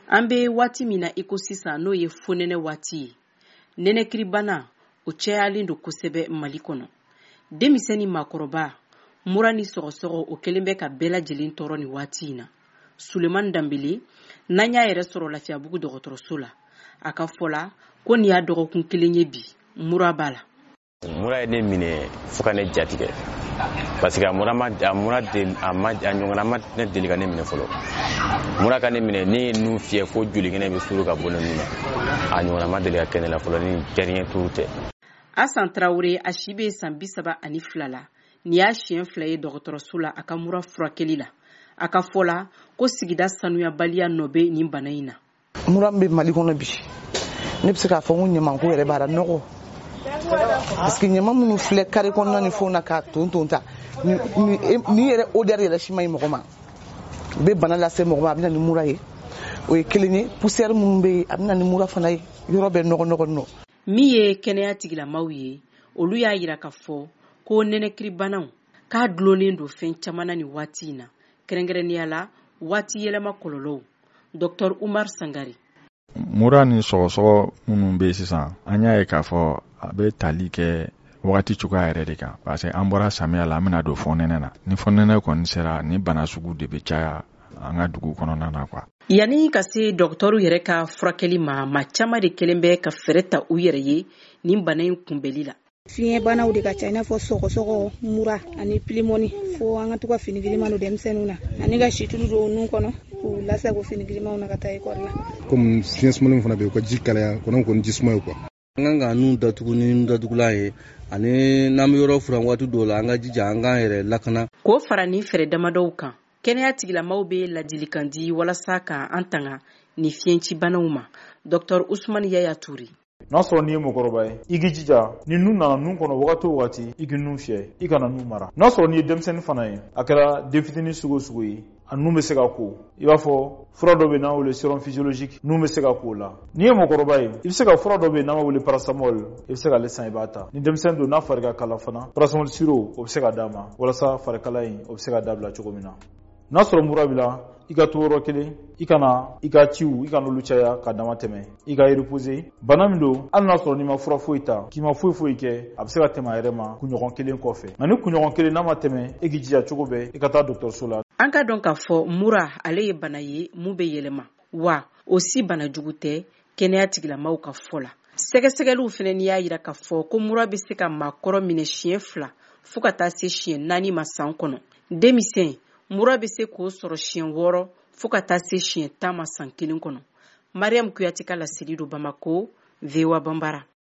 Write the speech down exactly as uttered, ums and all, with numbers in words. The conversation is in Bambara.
An bɛ waati min na i ko sisan n'o ye fonɛnɛ waati ye. Nɛnɛkiribana o cayalen don kosɛbɛ Mali kɔnɔ. Denmisɛn ni maakɔrɔba, mura ni sɔgɔsɔgɔ o kelen bɛ ka bɛɛ lajɛlen tɔɔrɔ ni waati in na. Sulemani Danbele n'an y'a yɛrɛ sɔrɔ Lafiyabugu dɔgɔtɔrɔso la. A ka fɔ la ko nin y'a dɔgɔkun kelen ye bi, mura b'a la. Mura ye ne minɛ fo ka ne jatigɛ. Parce que a mura ma a mura de a ma a ɲɔgɔnna ma ne deli ka ne minɛ fɔlɔ. Mura ka ne minɛ ne ye nun fiyɛ fo joli kɛnɛ bɛ suru ka bɔ ne nun na. A ɲɔgɔnna ma deli ka kɛ ne la fɔlɔ ni jɛriɲɛ turu tɛ. Asan Traoré a si bɛ san bi saba ani fila la. Ni y'a siɲɛ fila ye dɔgɔtɔrɔso la a ka mura furakɛli la. A ka fɔ la ko sigida sanuyabaliya nɔ bɛ nin bana in na. Mura bɛ Mali kɔnɔ bi. Ne bɛ se k'a fɔ ko ɲaman ko yɛrɛ b'a la nɔgɔ. Parce que ɲaman minnu filɛ carré kɔnɔna ni fɛnw na k'a ton ton ta ni yɛrɛ odeur yɛrɛ si ma ɲi mɔgɔ ma. U bɛ bana lase mɔgɔ ma a bɛ na ni mura ye. O ye kelen ye poussière minnu bɛ yen a bɛ na ni mura fana ye yɔrɔ bɛ nɔgɔ nɔgɔ nɔ. Min ye kɛnɛya tigilamaaw ye olu y'a jira k'a fɔ ko nɛnɛkiribanaw k'a dulonnen don fɛn caman na ni waati in na kɛrɛnkɛrɛnnenya la waati yɛlɛma kɔlɔlɔw. Docteur Umar Sangare. Mura ni sɔgɔsɔgɔ minnu bɛ sisan an y'a ye k'a fɔ a bɛ tali kɛ wagati cogoya yɛrɛ de kan parce que an bɔra samiya la an bɛna don fonɛnɛ na ni fonɛnɛ kɔni sera ni bana sugu de bɛ caya an ka dugu kɔnɔna na quoi. Yani ka se dɔgɔtɔrɔw yɛrɛ ka furakɛli ma maa caman de kelen bɛ ka fɛɛrɛ ta u yɛrɛ ye nin bana in kunbɛli la. Fiɲɛ banaw de ka ca i n'a fɔ sɔgɔsɔgɔ, mura ani pneumonie fo an ka to ka fini giriman don denmisɛnninw na ani ka situlu don nun kɔnɔ k'u lasago fini girimanw na ka taa école la. Comme fiɲɛ sumalen fana bɛ yen u ka ji kalaya kɔnɔ kɔni ji suma ye quoi. An kan ka nun datugu ni nun datugulan ye ani n'an bɛ yɔrɔ furan waati dɔw la an ka jija an k'an yɛrɛ lakana. K'o fara ni fɛɛrɛ damadɔw kan kɛnɛya tigilamaaw bɛ ladilikan di walasa ka an tanga ni fiɲɛci banaw ma. Docteur Ousmane Yaya Toure. N'a sɔrɔ n'i ye mɔgɔkɔrɔba ye i k'i jija ni nun nana nun kɔnɔ wagati o wagati i k'i nun fiyɛ i kana nun mara. N'a sɔrɔ n'i ye denmisɛnnin fana ye a kɛra den fitinin sugu o sugu ye a nun bɛ se ka ko i b'a fɔ fura dɔ bɛ n'an wele sérum physiologique nun bɛ se ka ko o la. N'i ye mɔgɔkɔrɔba ye i bɛ se ka fura dɔ bɛ n'an b'a wele paracetamol i bɛ se k'ale san i b'a ta. Ni denmisɛnnin don n'a fari ka kala fana paracetamol sirop o bɛ se ka d'a ma walasa farikala in o bɛ se ka dabila cogo min na. N'a sɔrɔ mura b'i la i ka to yɔrɔ kelen i kana i ka ciw i kana olu caya ka dama tɛmɛ i ka reposer. Bana min don hali n'a sɔrɔ n'i ma fura foyi ta k'i ma foyi foyi kɛ a bɛ se ka tɛmɛ a yɛrɛ ma kunɲɔgɔn kelen kɔfɛ nka ni kunɲɔgɔn kelen n'a ma tɛmɛ e k'i jija cogo bɛɛ i ka taa dɔgɔtɔrɔso la. An ka dɔn k'a fɔ mura ale ye bana ye mun bɛ yɛlɛma wa o si bana jugu tɛ kɛnɛya tigilamaaw ka fɔ la. Sɛgɛsɛgɛliw fana n'i y'a jira k'a fɔ ko mura bɛ se ka maakɔrɔ minɛ siɲɛ fila fo ka taa se siɲɛ naani ma san kɔnɔ. Denmisɛn mura bɛ se k'o sɔrɔ siɲɛ wɔɔrɔ fo ka taa se siɲɛ tan ma san kelen kɔnɔ. Mariam Kuyate ka laseli don Bamako, V O A Bambara.